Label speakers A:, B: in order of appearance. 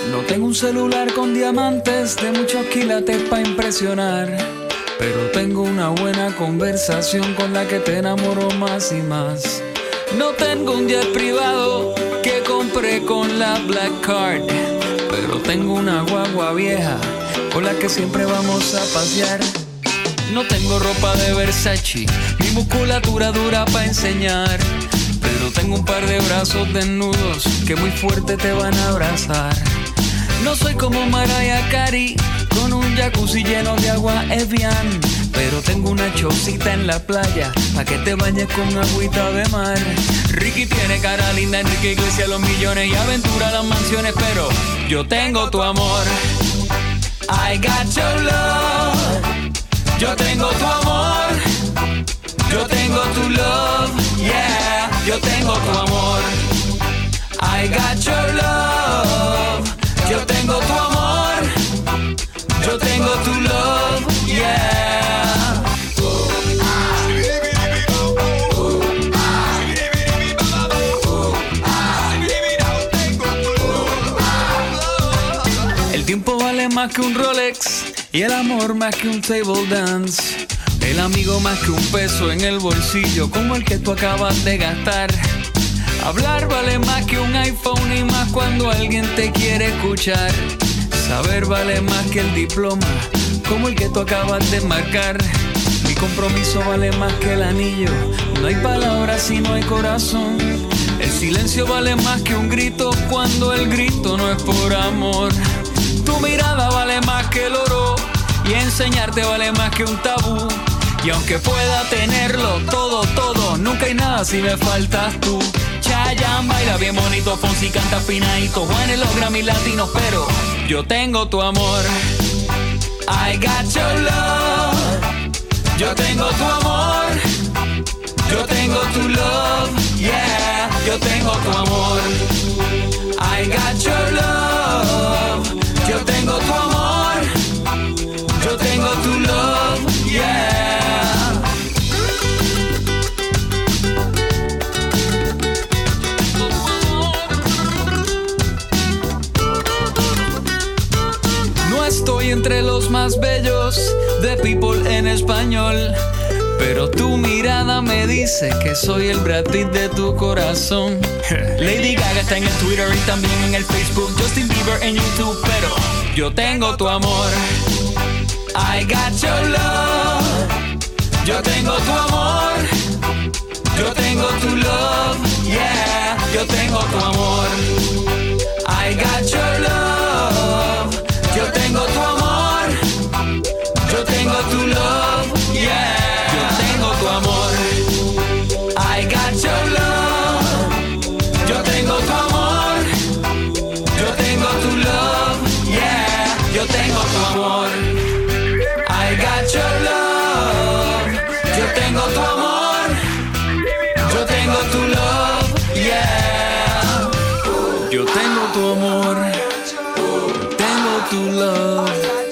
A: No tengo un celular con diamantes de muchos quilates pa' impresionar, pero tengo una buena conversación con la que te enamoro más y más. No tengo un jet privado que compré con la Black Card, pero tengo una guagua vieja con la que siempre vamos a pasear. No tengo ropa de Versace, ni musculatura dura pa' enseñar, pero tengo un par de brazos desnudos que muy fuerte te van a abrazar. No soy como Mariah Carey, con un jacuzzi lleno de agua Evian, pero tengo una chocita en la playa pa' que te bañes con agüita de mar. Ricky tiene cara linda, Enrique Iglesias los millones y Aventura las mansiones, pero yo tengo tu amor. I got your love. Yo tengo tu amor. Yo tengo tu love. Yeah, yo tengo tu amor. I got your love. Yo tengo tu amor. Yo tengo tu love. Yeah. El tiempo vale más que un Rolex y el amor más que un table dance. El amigo más que un peso en el bolsillo como el que tú acabas de gastar. Hablar vale más que un iPhone y más cuando alguien te quiere escuchar. Saber vale más que el diploma como el que tú acabas de marcar. Mi compromiso vale más que el anillo. No hay palabras si no hay corazón. El silencio vale más que un grito cuando el grito no es por amor. Tu mirada vale más que el oro y enseñarte vale más que un tabú. Y aunque pueda tenerlo todo, todo, nunca hay nada si me faltas tú. Chayanne baila bien bonito, Fonsi canta finadito, Juan en los Grammy latinos, pero yo tengo tu amor. I got your love. Yo tengo tu amor. Yo tengo tu love. Yeah, yo tengo tu amor. I got your love. Yo tengo tu amor. Yo tengo tu love. Yeah. Estoy entre los más bellos de People en español, pero tu mirada me dice que soy el Brad Pitt de tu corazón. Lady Gaga está en el Twitter y también en el Facebook, Justin Bieber en YouTube, pero yo tengo tu amor. I got your love. Yo tengo tu amor. Yo tengo tu love. Yeah, yo tengo tu amor. I got your love. Yo tengo tu amor. Yo tengo tu love. Yeah, yo tengo tu amor. I got your love. Yo tengo tu amor. Yo tengo tu love. Yeah, yo tengo tu amor. I got your love. Yo tengo tu amor. Yo tengo tu love. Yeah. Yo tengo tu amor. Tu love.